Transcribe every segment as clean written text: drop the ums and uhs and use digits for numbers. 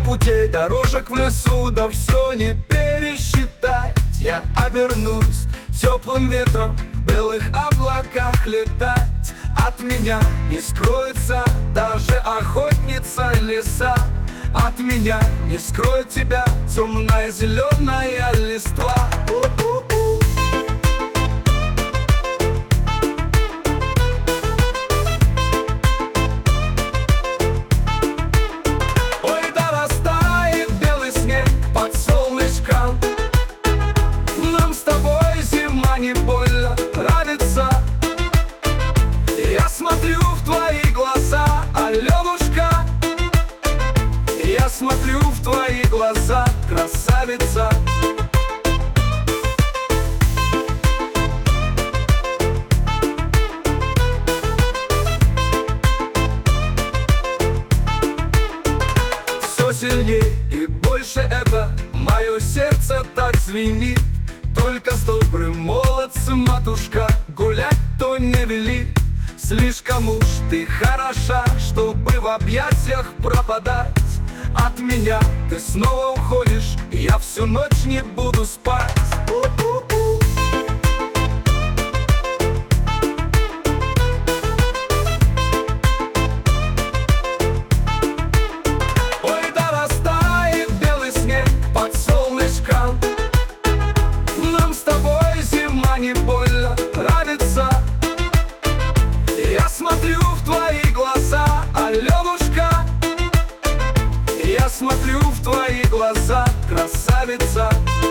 путей, дорожек в лесу, да все не пересчитать. Я обернусь теплым ветром, в белых облаках летать. От меня не скроется даже охотница леса. От меня не скроет тебя темная зеленая листва. Ой, да растает белый снег под солнышком. Нам с тобой зима не больно нравится. Я смотрю в твои глаза, Аленушка. Я смотрю в твои глаза, красавица. Все сильнее и больше это мое сердце так звенит. Только с добрым молодцем, матушка, гулять то не вели. Слишком уж ты хороша, чтобы в объятиях пропадать. От меня ты снова уходишь, я всю ночь не буду спать. Ой, да растает белый снег под солнышком. Нам с тобой зима не больно нравится. Я смотрю в твои глаза, Аленушка. Я смотрю в твои глаза, красавица.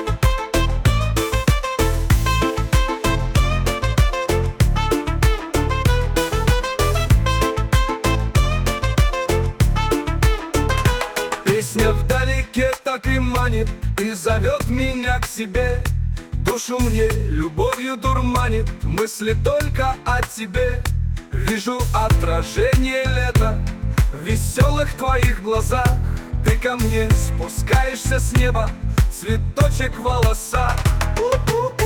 Песня вдалеке так и манит и зовет меня к себе. Душу мне любовью дурманит, мысли только о тебе. Вижу отражение лета в веселых твоих глазах. Ты ко мне спускаешься с неба, цветочек в волосах.